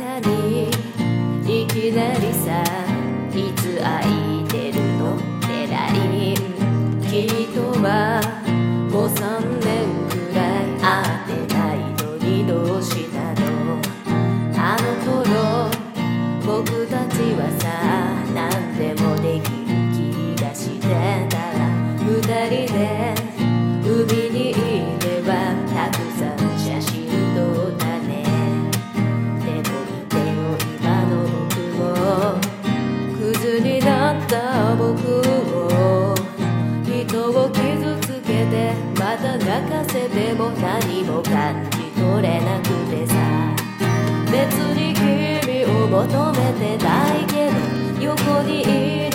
かにいきなりさ、いつ空いてるのってライン、君とはもう3年くらい会ってないのにどうしたの。あの頃僕たちはさ、何でもできる気がしてたら、二人で海に行けばたくさん写真撮ったね。でも見てよ今の僕を、クズになった僕を、人を傷つけてまた泣かせても何も感じ取れなくてさ、別に君を求めてないけど横にいる